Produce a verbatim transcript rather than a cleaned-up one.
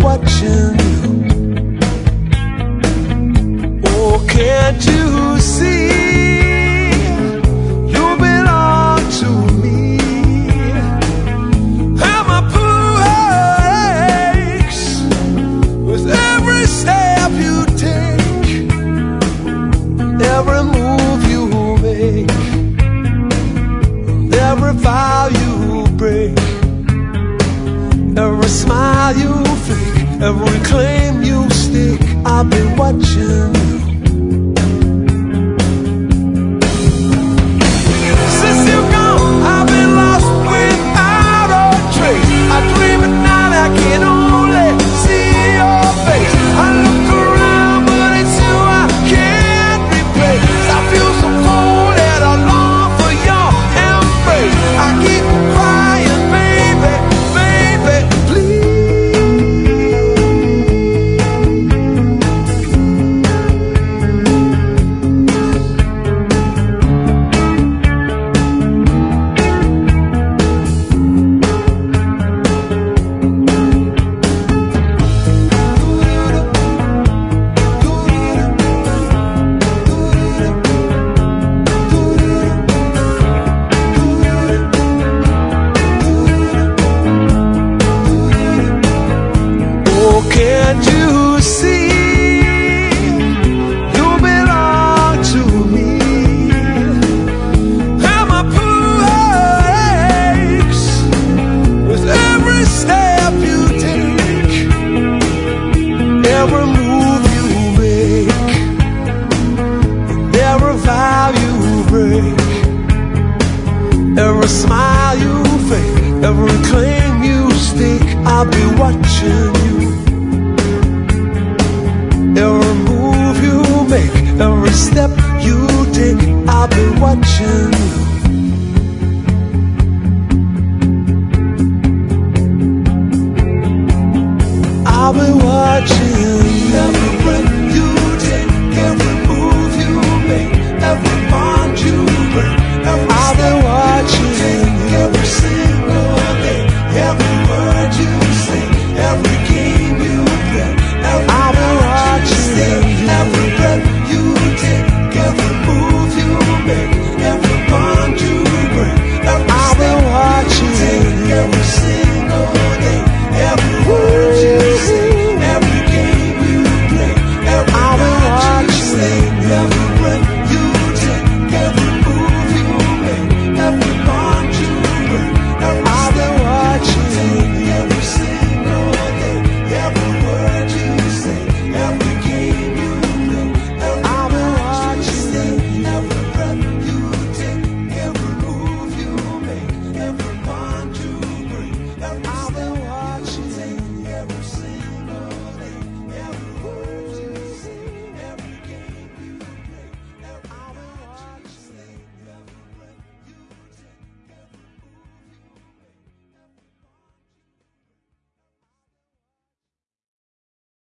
watching you. Oh, can't you see? You belong to me. And my poor aches with every step you take, every move you make, every vow you break, every smile you fake, every claim you stake. I've been watching you. Since you're gone, I've been lost without a trace. I dream at night, I can only see your face. I look around, but it's you I can't replace. I feel so cold and I long for your embrace. I keep crying, baby, baby, can't you see? You belong to me. And my poor aches with every step you take, every move you make, every vow you break, every smile you fake, every claim you stake. I'll be watching you. Every move you make, every step you take, I'll be watching you. I'll be watching every breath you take, every move you make, every bond you break, every I'll be watching you. Every